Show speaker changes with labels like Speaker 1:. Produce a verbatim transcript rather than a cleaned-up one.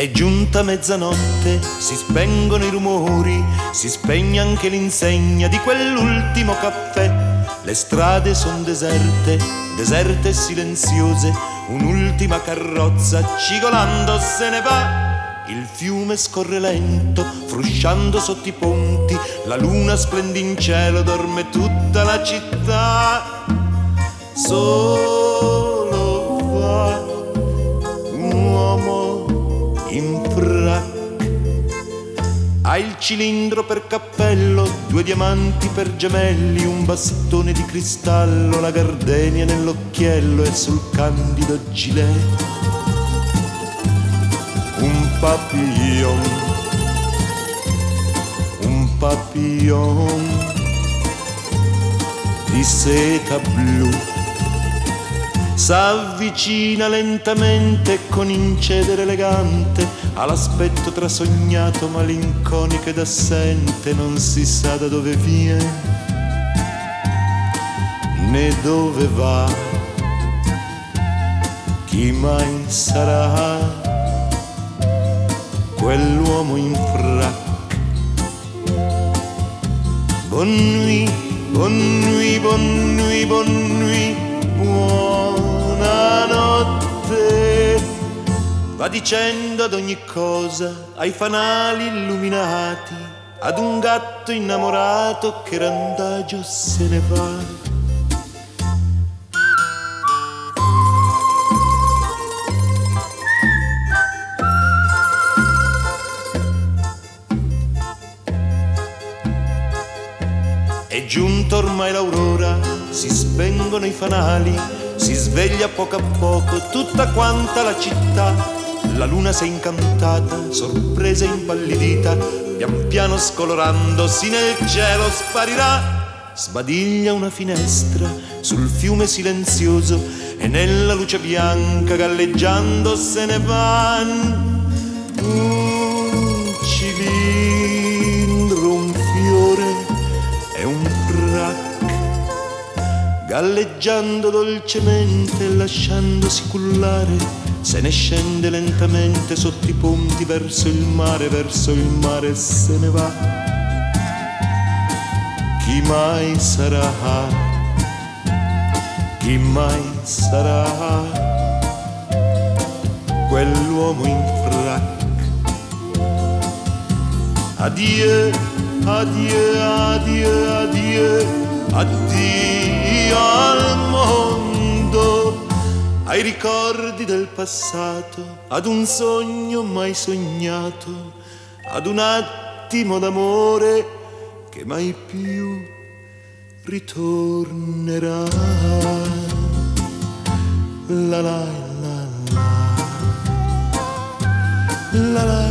Speaker 1: È giunta mezzanotte, si spengono i rumori, si spegne anche l'insegna di quell'ultimo caffè. Le strade son deserte, deserte e silenziose, un'ultima carrozza cigolando se ne va. Il fiume scorre lento, frusciando sotto i ponti, la luna splende in cielo, dorme tutta la città. Solo va un uomo in frac, ha il cilindro per cappello, due diamanti per gemelli, un bastone di cristallo, la gardenia nell'occhiello e sul candido gilet un papillon, un papillon di seta blu. S'avvicina lentamente con incedere elegante, ha l'aspetto trasognato, malinconico ed assente, non si sa da dove viene né dove va. Chi mai sarà quell'uomo in frac? Bonne nuit, bonne nuit, bonne nuit, bonne nuit, buonanotte. Va dicendo ad ogni cosa, ai fanali illuminati, ad un gatto innamorato che randagio se ne va. È giunta ormai l'aurora, si spengono i fanali, si sveglia poco a poco tutta quanta la città. La luna s'è incantata, sorpresa e impallidita, pian piano scolorandosi nel cielo sparirà. Sbadiglia una finestra sul fiume silenzioso e nella luce bianca galleggiando se ne van. Un cilindro, un fiore e un frac, galleggiando dolcemente e lasciandosi cullare, se ne scende lentamente sotto i ponti verso il mare, verso il mare e se ne va. Chi mai sarà? Chi mai sarà quell'uomo in frac? Adieu, adieu, adieu, adieu, addio al mondo, ai ricordi del passato, ad un sogno mai sognato, ad un attimo d'amore che mai più ritornerà. La la la la la la.